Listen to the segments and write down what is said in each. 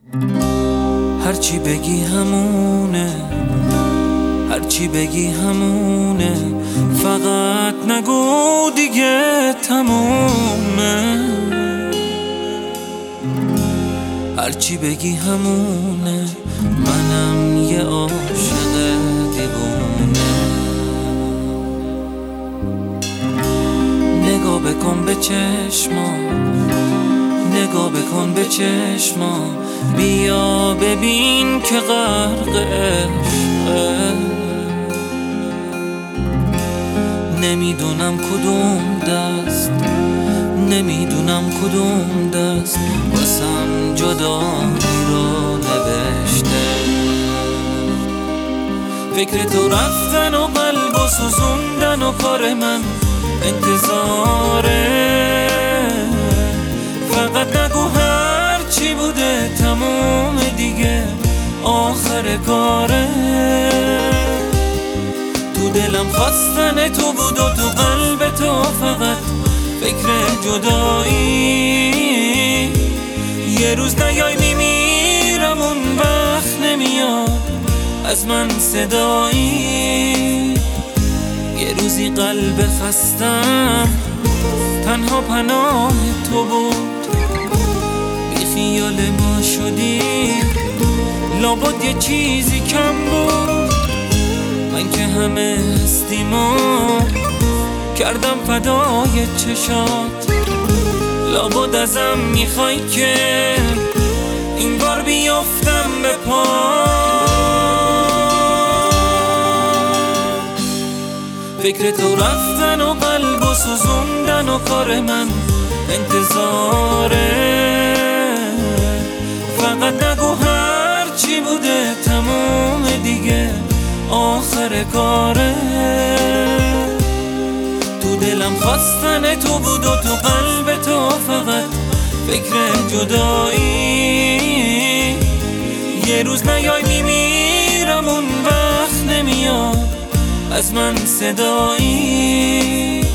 هرچی بگی همونه، هرچی بگی همونه، فقط نگو دیگه تمومه. هرچی بگی همونه، منم یه عاشق دیوونه. نگاه بکن به چشمام، نگاه بکن به چشمام، بیا ببین که غرق عشقه. نمیدونم کدوم دست، نمیدونم کدوم دست واسم جدایی رو نوشته. فکر تو رفتن و قلب و سوزوندن و کار من انتظاره. فقط نگو هرچی بوده تموم دیگه آخر کاره. تو دلم خواستن تو بود و تو قلب تو فقط فکر جدایی. یه روز نیای میمیرم، اون وقت نمیاد از من صدایی. یه روزی قلب خستم تنها پناه تو بود، بی خیال ما شدی لابد یه چیزی کم بود. من که همه هستیمو کردم فدای چشات، لابد ازم میخوای که این بار بیافتم به پا. فکر تو رفتن و قلب و سوزوندن و کار من انتظاره. فقط نگو هرچی بوده تموم دیگه آخر کاره. تو دلم خواستن تو بود و تو قلب تو فقط فکر جدایی. یه روز نیای میمیرم، اون وقت نمیاد از من صدایی.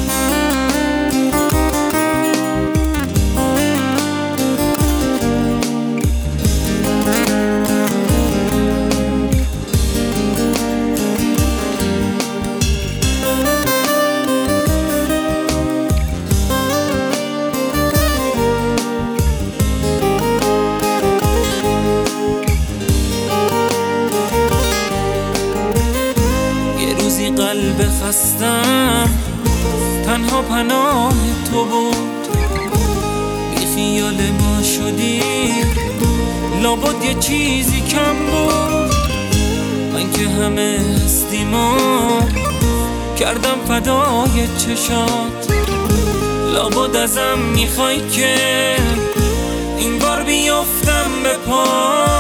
قلب خستم تنها پناه تو بود، بی خیال ما شدی لابد یه چیزی کم بود. من که همه هستیمو کردم فدای چشات، لابد ازم میخوای که این بار بیافتم به پا.